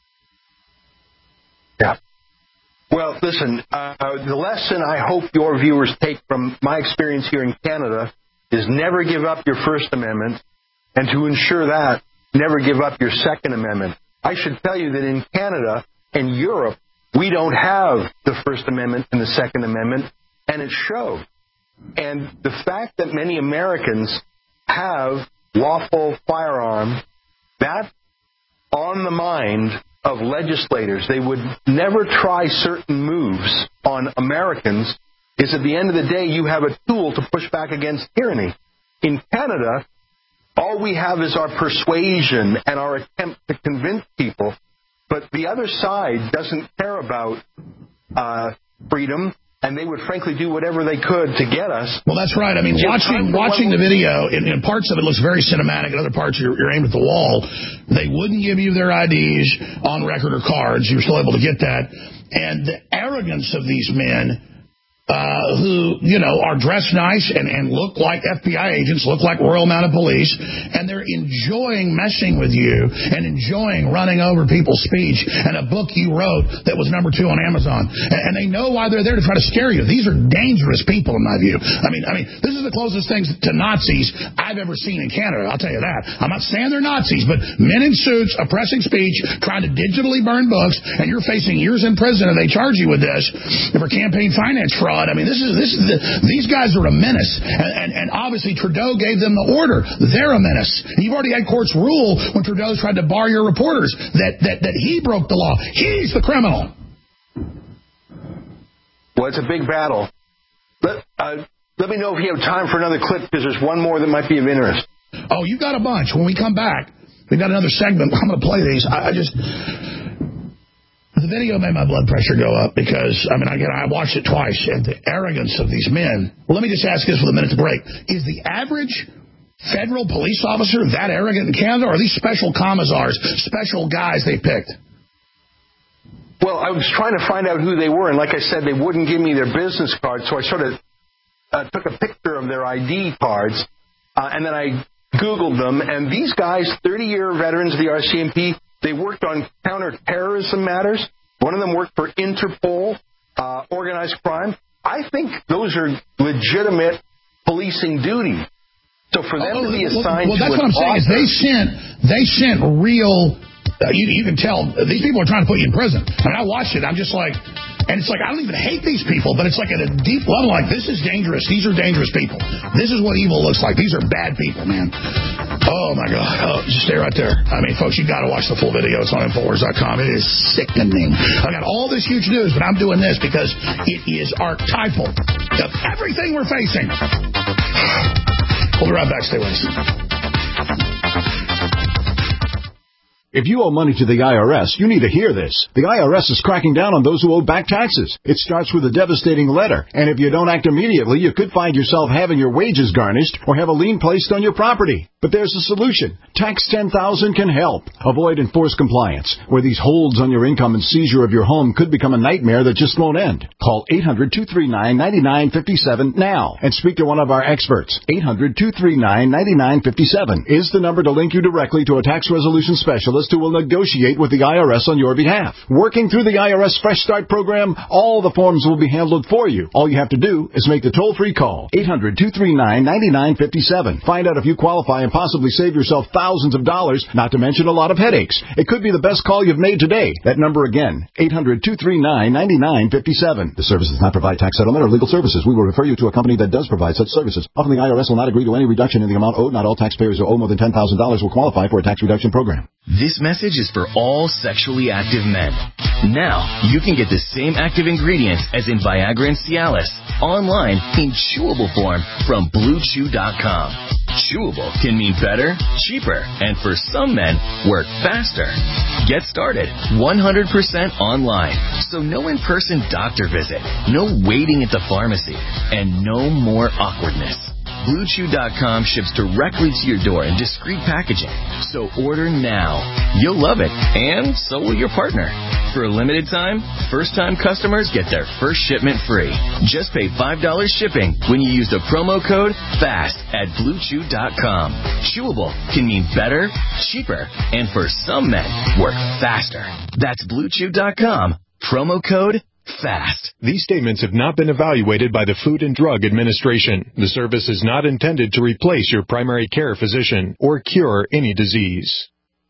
Yeah. Well, listen, uh, the lesson I hope your viewers take from my experience here in Canada is never give up your First Amendment, and to ensure that, never give up your Second Amendment. I should tell you that in Canada and Europe, we don't have the First Amendment and the Second Amendment, and it shows. And the fact that many Americans have lawful firearms, that's on the mind of legislators. They would never try certain moves on Americans, is at the end of the day, you have a tool to push back against tyranny. In Canada, all we have is our persuasion and our attempt to convince people, but the other side doesn't care about uh, freedom, and they would frankly do whatever they could to get us. Well, that's right. I mean, watching watching the video, in, in parts of it looks very cinematic, in other parts you're, you're aimed at the wall. They wouldn't give you their I Ds on record or cards. You were still able to get that. And the arrogance of these men Uh, who, you know, are dressed nice and, and look like F B I agents, look like Royal Mounted Police, and they're enjoying messing with you and enjoying running over people's speech and a book you wrote that was number two on Amazon. And, and they know why they're there, to try to scare you. These are dangerous people, in my view. I mean, I mean, this is the closest things to Nazis I've ever seen in Canada, I'll tell you that. I'm not saying they're Nazis, but men in suits oppressing speech, trying to digitally burn books, and you're facing years in prison, and they charge you with this for campaign finance fraud. I mean, this is this is the, these guys are a menace, and, and, and obviously Trudeau gave them the order. They're a menace. And you've already had courts rule when Trudeau's tried to bar your reporters that that that he broke the law. He's the criminal. Well, it's a big battle. Let uh, let me know if you have time for another clip, because there's one more that might be of interest. Oh, you got a bunch. When we come back, we've got another segment. I'm going to play these. I, I just. The video made my blood pressure go up because, I mean, again, I watched it twice, and the arrogance of these men. Well, let me just ask this with a minute to break. Is the average federal police officer that arrogant in Canada, or are these special commissars, special guys they picked? Well, I was trying to find out who they were, and like I said, they wouldn't give me their business cards, so I sort of uh, took a picture of their I D cards, uh, and then I Googled them, and these guys, thirty-year veterans of the R C M P, they worked on counterterrorism matters. One of them worked for Interpol, uh, organized crime. I think those are legitimate policing duties. So for them oh, to be assigned well, to well, that's what I'm author, saying is they sent they sent real. Uh, you, you can tell these people are trying to put you in prison. I mean, I watched it. I'm just like, and it's like I don't even hate these people, but it's like at a deep level, like this is dangerous. These are dangerous people. This is what evil looks like. These are bad people, man. Oh my God! Oh, just stay right there. I mean, folks, you got to watch the full video. It's on Infowars dot com. It is sickening. I got all this huge news, but I'm doing this because it is archetypal of everything we're facing. We'll be right back. Stay with us. If you owe money to the I R S, you need to hear this. The I R S is cracking down on those who owe back taxes. It starts with a devastating letter, and if you don't act immediately, you could find yourself having your wages garnished or have a lien placed on your property. But there's a solution. Tax ten thousand can help. Avoid enforced compliance, where these holds on your income and seizure of your home could become a nightmare that just won't end. Call eight hundred, two three nine, nine nine five seven now and speak to one of our experts. eight hundred, two three nine, nine nine five seven is the number to link you directly to a tax resolution specialist specialist who will negotiate with the I R S on your behalf. Working through the I R S Fresh Start program, all the forms will be handled for you. All you have to do is make the toll-free call, eight hundred, two three nine, nine nine five seven. Find out if you qualify and possibly save yourself thousands of dollars, not to mention a lot of headaches. It could be the best call you've made today. That number again, eight hundred, two three nine, nine nine five seven. The service does not provide tax settlement or legal services. We will refer you to a company that does provide such services. Often the I R S will not agree to any reduction in the amount owed. Not all taxpayers who owe more than ten thousand dollars will qualify for a tax reduction program. This message is for all sexually active men. Now, you can get the same active ingredients as in Viagra and Cialis online in chewable form from Blue Chew dot com. Chewable can mean better, cheaper, and for some men, work faster. Get started one hundred percent online. So no in-person doctor visit, no waiting at the pharmacy, and no more awkwardness. Blue Chew dot com ships directly to your door in discreet packaging. So order now. You'll love it, and so will your partner. For a limited time, first-time customers get their first shipment free. Just pay five dollars shipping when you use the promo code FAST at Blue Chew dot com. Chewable can mean better, cheaper, and for some men, work faster. That's Blue Chew dot com. Promo code FAST. These statements have not been evaluated by the Food and Drug Administration. The service is not intended to replace your primary care physician or cure any disease.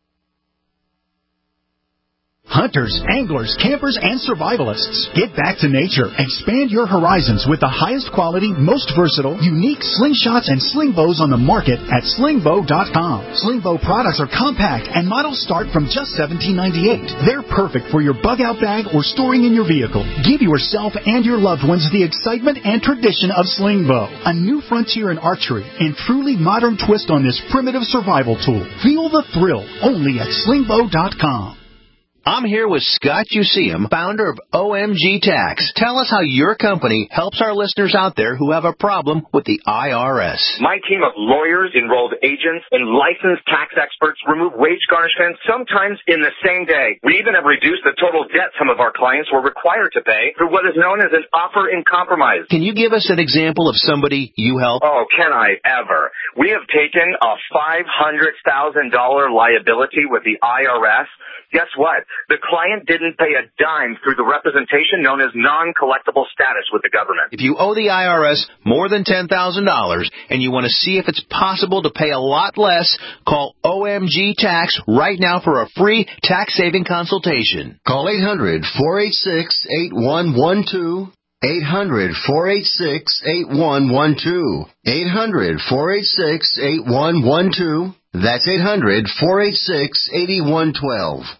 Hunters, anglers, campers, and survivalists. Get back to nature. Expand your horizons with the highest quality, most versatile, unique slingshots and sling bows on the market at sling bow dot com. Sling bow products are compact and models start from just seventeen ninety-eight. They're perfect for your bug-out bag or storing in your vehicle. Give yourself and your loved ones the excitement and tradition of sling bow. A new frontier in archery and truly modern twist on this primitive survival tool. Feel the thrill only at sling bow dot com. I'm here with Scott Useum, founder of O M G Tax. Tell us how your company helps our listeners out there who have a problem with the I R S. My team of lawyers, enrolled agents, and licensed tax experts remove wage garnishments sometimes in the same day. We even have reduced the total debt some of our clients were required to pay through what is known as an offer in compromise. Can you give us an example of somebody you help? Oh, can I ever? We have taken a five hundred thousand dollars liability with the I R S. Guess what? The client didn't pay a dime through the representation known as non-collectible status with the government. If you owe the I R S more than ten thousand dollars and you want to see if it's possible to pay a lot less, call O M G Tax right now for a free tax-saving consultation. Call eight hundred, four eight six, eight one one two. eight hundred, four eight six, eight one one two. eight hundred, four eight six, eight one one two. That's eight hundred, four eight six, eight one one two.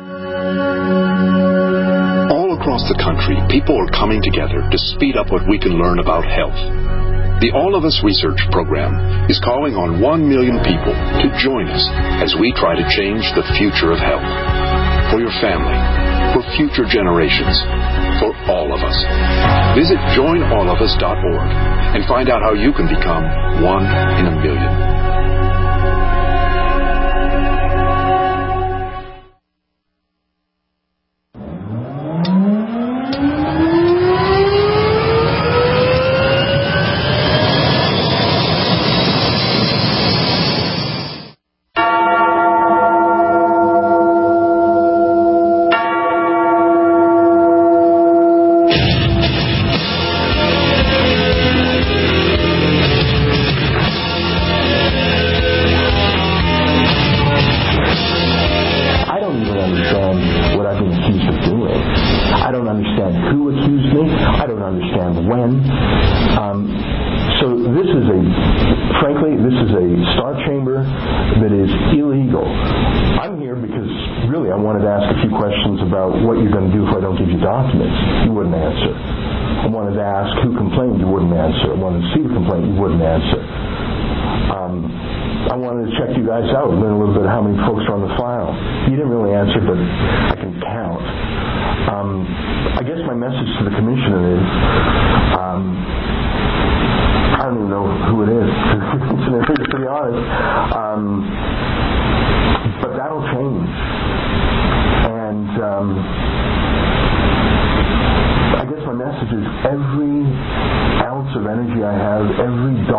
All across the country, people are coming together to speed up what we can learn about health. The All of Us Research Program is calling on one million people to join us as we try to change the future of health. For your family, for future generations, for all of us. Visit join all of us dot org and find out how you can become one in a million.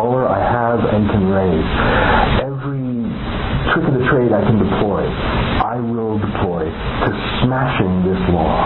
Trick of the trade I can deploy. I I will deploy to smashing this law.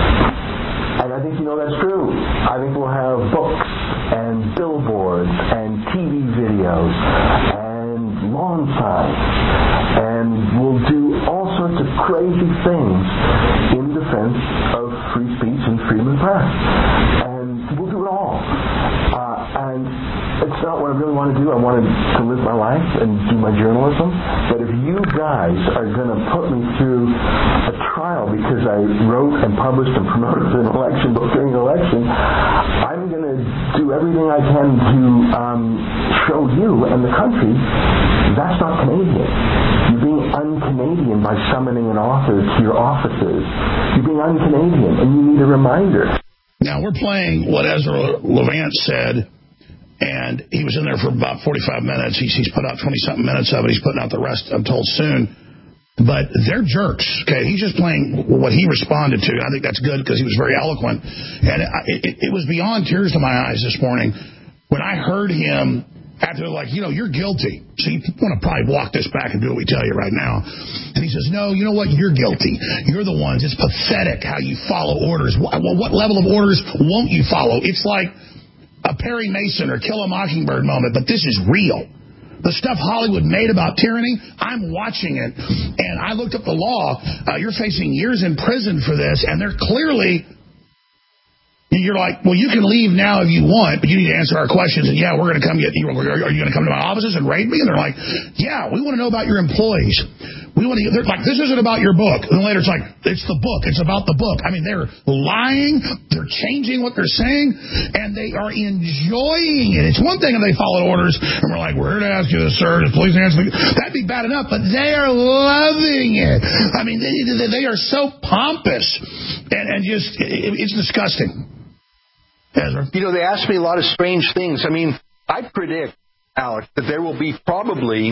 And I think, you know, that's true. I think we'll have books and billboards and T V videos and lawn signs, and we'll do all sorts of crazy things in defense of free speech and freedom of press. And we'll do it all. Uh, and it's not what I really want to do. I wanted to live my life and do my journalism. But if you guys are going to put me through a trial because I wrote and published and promoted an election book during an election, I'm going to do everything I can to um, show you and the country that's not Canadian. You're being un-Canadian by summoning an author to your offices. You're being un-Canadian, and you need a reminder. Now, we're playing what Ezra Levant said, and he was in there for about forty-five minutes. He's, he's put out twenty-something minutes of it. He's putting out the rest, I'm told, soon. But they're jerks, okay? He's just playing what he responded to. I think that's good because he was very eloquent. And it, it, it was beyond tears to my eyes this morning when I heard him after, like, you know, you're guilty. So you want to probably walk this back and do what we tell you right now. And he says, no, you know what? You're guilty. You're the ones. It's pathetic how you follow orders. What, what level of orders won't you follow? It's like a Perry Mason or Kill a Mockingbird moment, but this is real. The stuff Hollywood made about tyranny, I'm watching it. And I looked up the law. Uh, you're facing years in prison for this, and they're clearly... You're like, well, you can leave now if you want, but you need to answer our questions. And, yeah, we're going to come get you. Are you going to come to my offices and raid me? And they're like, yeah, we want to know about your employees. We want to. They're like, this isn't about your book. And then later it's like, it's the book. It's about the book. I mean, they're lying. They're changing what they're saying, and they are enjoying it. It's one thing if they followed orders, and we're like, we're here to ask you this, sir. Please answer. That'd be bad enough, but they are loving it. I mean, they, they are so pompous, and, and just, it, it's disgusting. Ezra? You know, they ask me a lot of strange things. I mean, I predict, Alex, that there will be probably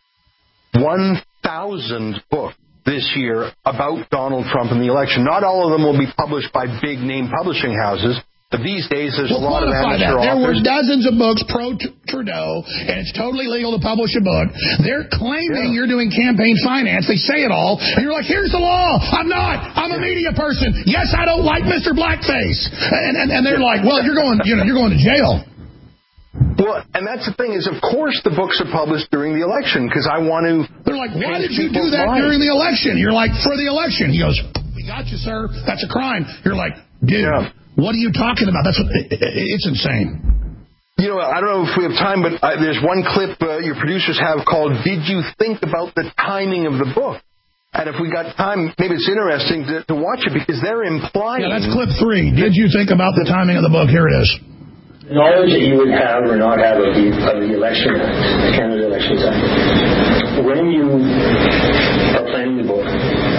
one thousand books this year about Donald Trump and the election. Not all of them will be published by big-name publishing houses. But these days, there's well, a lot of amateur that. There authors. were dozens of books pro-Trudeau, and it's totally legal to publish a book. They're claiming yeah. you're doing campaign finance. They say it all. And you're like, here's the law. I'm not. I'm a media person. Yes, I don't like Mister Blackface. And, and, and they're like, well, you're going, you know, you're going to jail. Well, and that's the thing is, of course, the books are published during the election because I want to. They're like, why did you do that minds. during the election? You're like, for the election. He goes, we got you, sir. That's a crime. You're like, dude. Yeah. What are you talking about? That's what, it, it, it's insane. You know, I don't know if we have time, but uh, there's one clip uh, your producers have called Did You Think About the Timing of the Book? And if we got time, maybe it's interesting to, to watch it because they're implying... Yeah, that's clip three. Did you think about the timing of the book? Here it is. Knowledge that you would have or not have of the, of the Election Act, the Canada Elections Act. When you are planning the book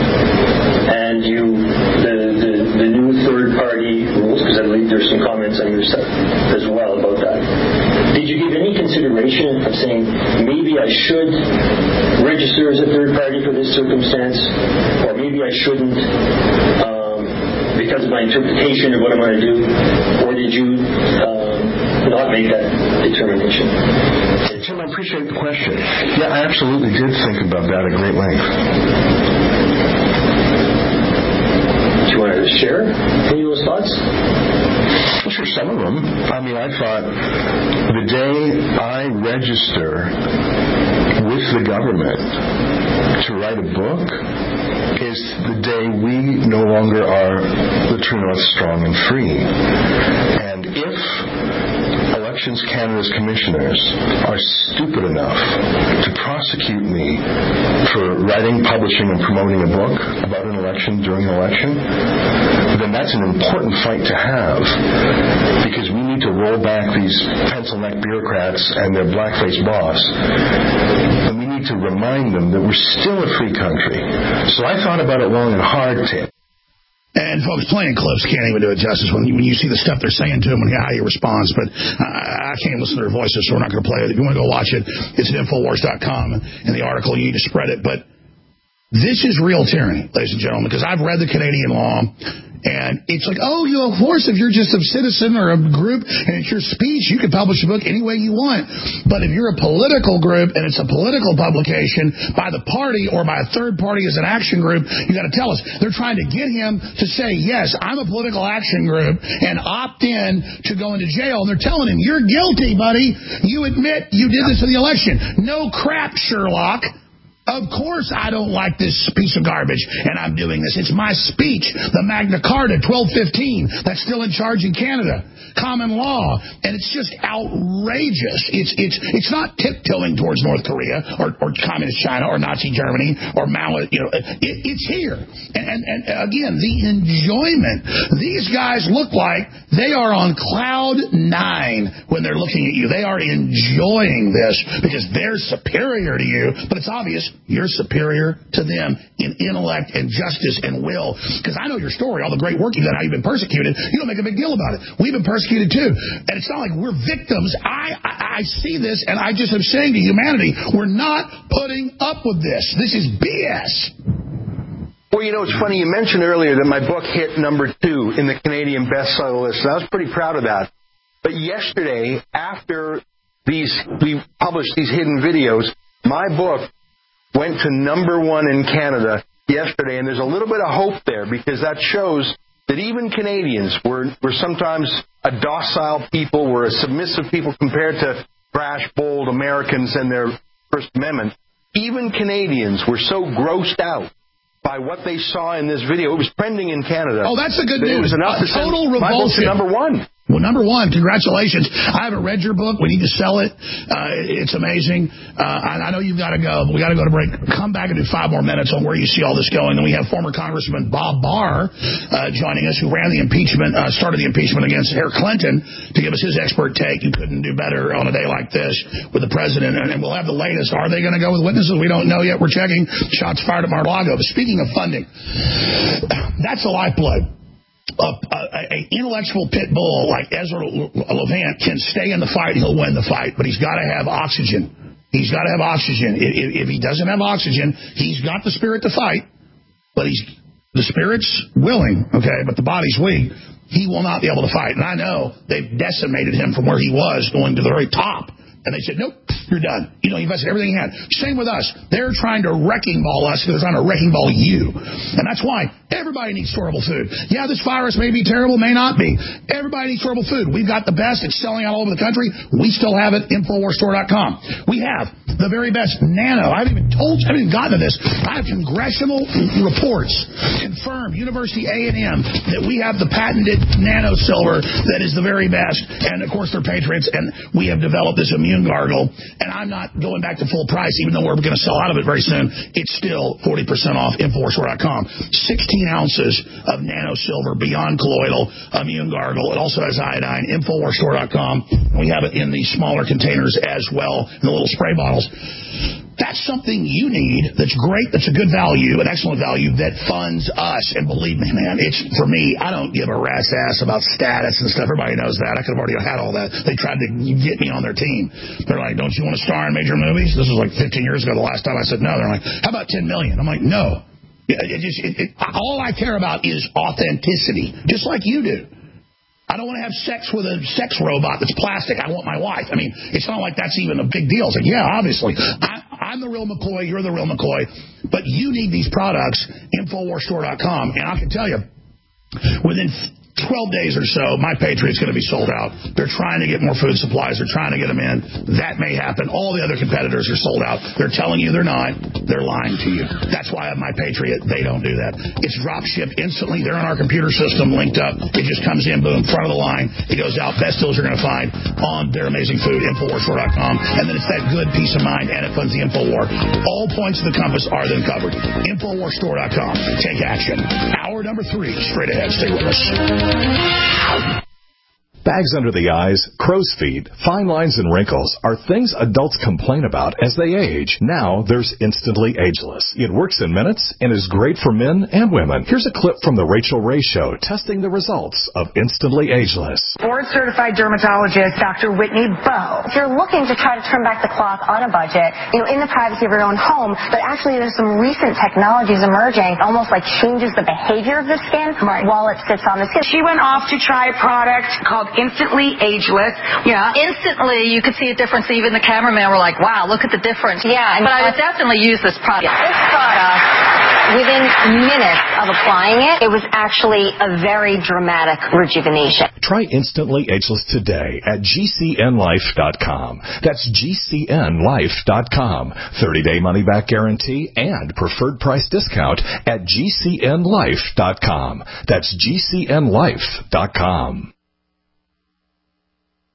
and you... the the, the new third-party rules, because I believe there's some comments on your stuff as well about that. Did you give any consideration of saying, maybe I should register as a third party for this circumstance, or maybe I shouldn't um, because of my interpretation of what I'm going to do, or did you um, not make that determination? Tim, I appreciate the question. Yeah, I absolutely did think about that at great length. Do you want to share any of those thoughts? Well, sure, some of them. I mean, I thought the day I register with the government to write a book is the day we no longer are the True North Strong and Free. And if Elections Canada's commissioners are stupid enough to prosecute me for writing, publishing, and promoting a book about an election during an election, then that's an important fight to have because we need to roll back these pencil-neck bureaucrats and their blackface boss, and we need to remind them that we're still a free country. So I thought about it long and hard, Tim. And folks, playing clips can't even do it justice when you, when you see the stuff they're saying to them and how he responds. But I, I can't listen to their voices, so we're not going to play it. If you want to go watch it, it's at Infowars dot com. And the article, you need to spread it. But This is real tyranny, ladies and gentlemen, because I've read the Canadian law. And it's like, oh, you know, of course, if you're just a citizen or a group and it's your speech, you can publish a book any way you want. But if you're a political group and it's a political publication by the party or by a third party as an action group, you got to tell us. They're trying to get him to say, yes, I'm a political action group and opt in to go into jail. And they're telling him, you're guilty, buddy. You admit you did this in the election. No crap, Sherlock. Of course I don't like this piece of garbage, and I'm doing this. It's my speech, the Magna Carta, twelve fifteen, that's still in charge in Canada, common law, and it's just outrageous. It's it's it's not tiptoeing towards North Korea or, or Communist China or Nazi Germany or Mao. You know, it, it's here. And, and, and again, the enjoyment. These guys look like they are on cloud nine when they're looking at you. They are enjoying this because they're superior to you, but it's obvious. You're superior to them in intellect and justice and will. Because I know your story, all the great work you've done, how you've been persecuted. You don't make a big deal about it. We've been persecuted too. And it's not like we're victims. I, I, I see this, and I just am saying to humanity, we're not putting up with this. This is B S. Well, you know, it's funny. You mentioned earlier that my book hit number two in the Canadian bestseller list, and I was pretty proud of that. But yesterday, after these we published these hidden videos, my book went to number one in Canada yesterday, and there's a little bit of hope there because that shows that even Canadians were, were sometimes a docile people, were a submissive people compared to brash, bold Americans and their First Amendment. Even Canadians were so grossed out by what they saw in this video. It was trending in Canada. Oh, that's the good news. It was enough a to send total my book to number one. Well, number one, congratulations. I haven't read your book. We need to sell it. Uh, it's amazing. Uh, I, I know you've got to go, but we got to go to break. Come back and do five more minutes on where you see all this going. Then we have former Congressman Bob Barr uh, joining us, who ran the impeachment, uh, started the impeachment against Hillary Clinton, to give us his expert take. You couldn't do better on a day like this with the president. And, and we'll have the latest. Are they going to go with witnesses? We don't know yet. We're checking. Shots fired at Mar-a-Lago. But speaking of funding, that's the lifeblood. An intellectual pit bull like Ezra Levant can stay in the fight, he'll win the fight, but he's got to have oxygen. He's got to have oxygen. If, if he doesn't have oxygen, he's got the spirit to fight, but he's the spirit's willing, okay, but the body's weak. He will not be able to fight. And I know they've decimated him from where he was going to the very top. And they said, nope, you're done. You know, you invested everything you had. Same with us. They're trying to wrecking ball us because they're trying to wrecking ball you. And that's why everybody needs storable food. Yeah, this virus may be terrible, may not be. Everybody needs storable food. We've got the best. It's selling out all over the country. We still have it. Infowars Store dot com. We have the very best nano. I haven't even told you. I haven't even gotten to this. I have congressional reports confirmed, University A and M, that we have the patented nano silver that is the very best. And, of course, they're patriots. And we have developed this immune gargle, and I'm not going back to full price, even though we're going to sell out of it very soon. It's still forty percent off, Infowars Store dot com. sixteen ounces of nano silver, beyond colloidal immune gargle. It also has iodine, Infowars Store dot com. We have it in the smaller containers as well, in the little spray bottles. That's something you need that's great, that's a good value, an excellent value, that funds us. And believe me, man, it's for me, I don't give a rat's ass about status and stuff. Everybody knows that. I could have already had all that. They tried to get me on their team. They're like, don't you want to star in major movies? This was like fifteen years ago, the last time I said no. They're like, how about ten million? I'm like, no. It, it just, it, it, all I care about is authenticity, just like you do. I don't want to have sex with a sex robot that's plastic. I want my wife. I mean, it's not like that's even a big deal. It's like, yeah, obviously. I, I'm the real McCoy. You're the real McCoy. But you need these products, Infowars Store dot com. And I can tell you, within twelve days or so, My Patriot's going to be sold out. They're trying to get more food supplies. They're trying to get them in. That may happen. All the other competitors are sold out. They're telling you they're not. They're lying to you. That's why I have My Patriot. They don't do that. It's drop shipped instantly. They're in our computer system linked up. It just comes in, boom, front of the line. It goes out. Best deals you're going to find on their amazing food, Infowars Store dot com. And then it's that good peace of mind, and it funds the Infowar. All points of the compass are then covered. Infowars Store dot com. Take action. Hour number three, straight ahead. Stay with us. Bags under the eyes, crow's feet, fine lines, and wrinkles are things adults complain about as they age. Now there's Instantly Ageless. It works in minutes and is great for men and women. Here's a clip from The Rachel Ray Show testing the results of Instantly Ageless. Board-certified dermatologist Doctor Whitney Bowe. If you're looking to try to turn back the clock on a budget, you know, in the privacy of your own home, but actually there's some recent technologies emerging, almost like changes the behavior of the skin right. while it sits on the skin. She went off to try a product called Instantly Ageless. Yeah, instantly you could see a difference. Even the cameraman were like, wow, look at the difference. Yeah. But I would definitely use this product. This product, within minutes of applying it, it was actually a very dramatic rejuvenation. Try Instantly Ageless today at G C N life dot com. That's G C N life dot com. thirty-day money-back guarantee and preferred price discount at G C N life dot com. That's G C N life dot com.